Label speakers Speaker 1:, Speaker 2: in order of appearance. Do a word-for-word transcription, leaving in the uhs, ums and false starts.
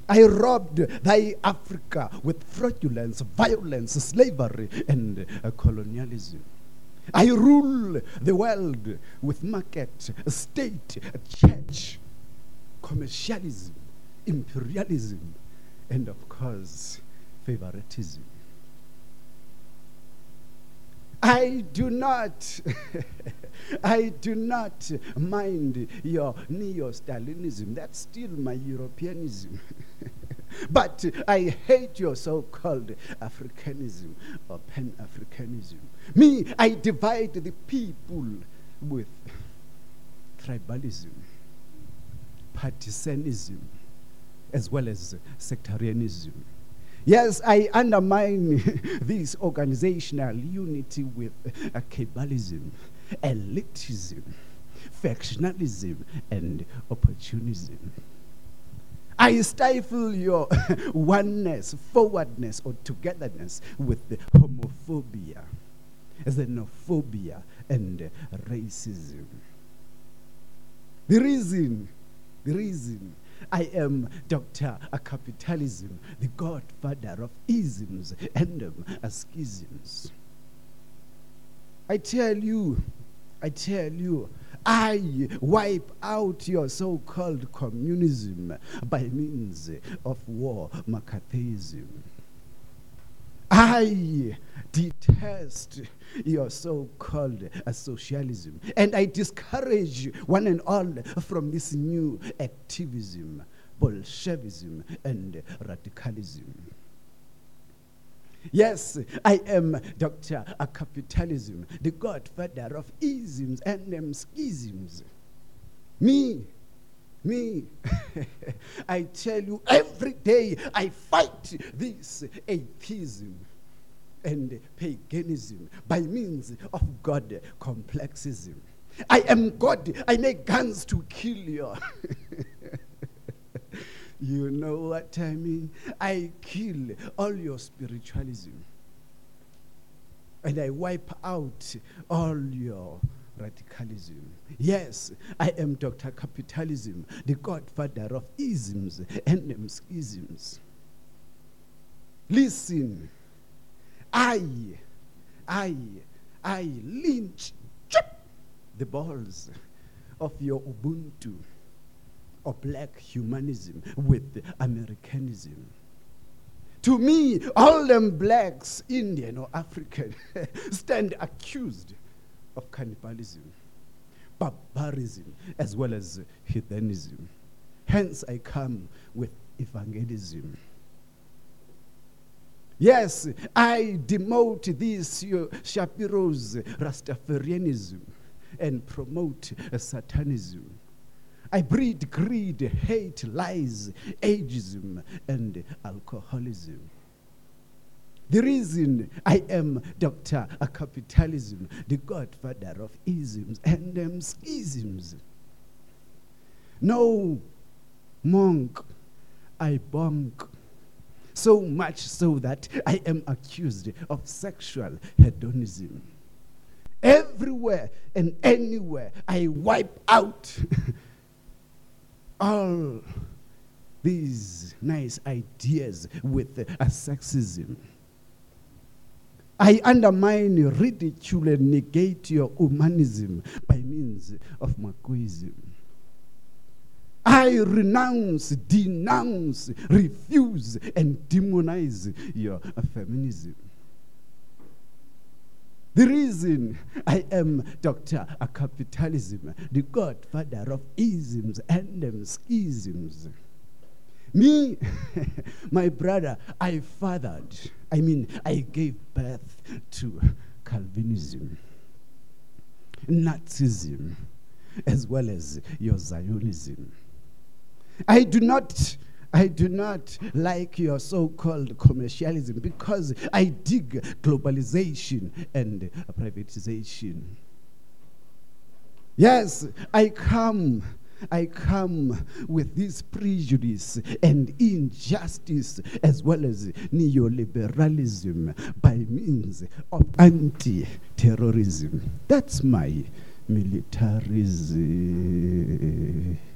Speaker 1: I robbed thy Africa with fraudulence, violence, slavery, and uh, colonialism. I rule the world with market, state, church, commercialism, imperialism, and of course, favoritism. I do not, I do not mind your neo-Stalinism. That's still my Europeanism. But I hate your so-called Africanism or Pan-Africanism. Me, I divide the people with tribalism, partisanism, as well as sectarianism. Yes, I undermine this organizational unity with uh, cabalism, elitism, factionalism, and opportunism. I stifle your oneness, forwardness, or togetherness with the homophobia, xenophobia, and racism. The reason, the reason I am Doctor Capitalism, the godfather of isms and um, schisms. I tell you, I tell you, I wipe out your so-called communism by means of war, McCarthyism. I detest your so-called uh, socialism, and I discourage one and all from this new activism, Bolshevism, and radicalism. Yes, I am Doctor Capitalism, the godfather of isms and um, schisms. Me, me, I tell you, every day I fight this atheism and paganism by means of God complexism. I am God. I make guns to kill you. You know what I mean? I kill all your spiritualism. And I wipe out all your radicalism. Yes, I am Doctor Capitalism, the godfather of isms and schisms. Listen, I, I, I lynch chop, the balls of your Ubuntu or black humanism with Americanism. To me, all them blacks, Indian or African, stand accused of cannibalism, barbarism, as well as heathenism. Hence, I come with evangelism. Yes, I demote this uh, Shapiro's Rastafarianism and promote uh, Satanism. I breed greed, hate, lies, ageism, and alcoholism. The reason I am Doctor Capitalism, the godfather of isms and um, schisms. No monk I bonk, so much so that I am accused of sexual hedonism. Everywhere and anywhere I wipe out all these nice ideas with uh, sexism. I undermine, ridicule, and negate your humanism by means of Marxism. I renounce, denounce, refuse, and demonize your uh, feminism. The reason I am Doctor Capitalism, the godfather of isms and um, schisms. Me, my brother, I fathered, I mean, I gave birth to Calvinism, Nazism, as well as your Zionism. I do not I do not like your so-called commercialism because I dig globalization and privatization. Yes, I come, I come with this prejudice and injustice as well as neoliberalism by means of anti-terrorism. That's my militarism.